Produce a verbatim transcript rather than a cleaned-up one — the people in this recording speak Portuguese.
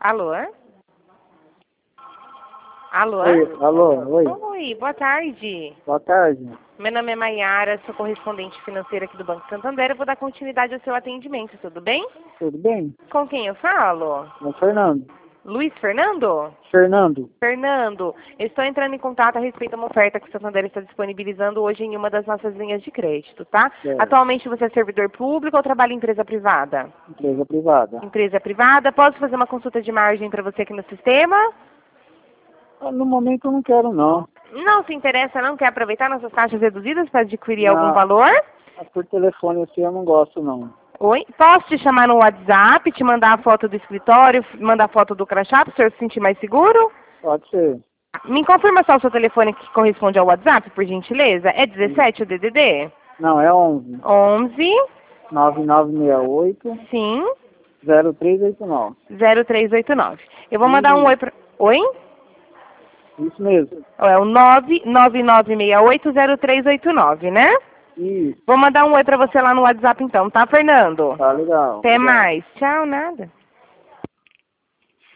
Alô? Alô? Oi, alô, oi. Oi, boa tarde. Boa tarde. Meu nome é Maiara, sou correspondente financeira aqui do Banco Santander. Eu vou dar continuidade ao seu atendimento, tudo bem? Tudo bem? Com quem eu falo? É o Fernando. Luiz Fernando? Fernando. Fernando, eu estou entrando em contato a respeito de uma oferta que o Santander está disponibilizando hoje em uma das nossas linhas de crédito, tá? Certo. Atualmente você é servidor público ou trabalha em empresa privada? Empresa privada. Empresa privada. Posso fazer uma consulta de margem para você aqui no sistema? Ah, no momento eu não quero, não. Não se interessa, não quer aproveitar nossas taxas reduzidas para adquirir Não. algum valor? Por telefone assim eu não gosto, não. Oi? Posso te chamar no WhatsApp, te mandar a foto do escritório, mandar a foto do crachá para o senhor se sentir mais seguro? Pode ser. Me confirma só o seu telefone que corresponde ao WhatsApp, por gentileza. É dezessete o D D D? Não, é onze. onze, nove nove seis oito, sim, zero três oito nove. zero três oito nove. Eu vou mandar um oi para... Oi? Isso mesmo. É o nove nove nove seis oito, zero três oito nove, né? Isso. Vou mandar um oi para você lá no WhatsApp então, tá, Fernando? Tá legal. Até Legal. mais. Tchau, nada.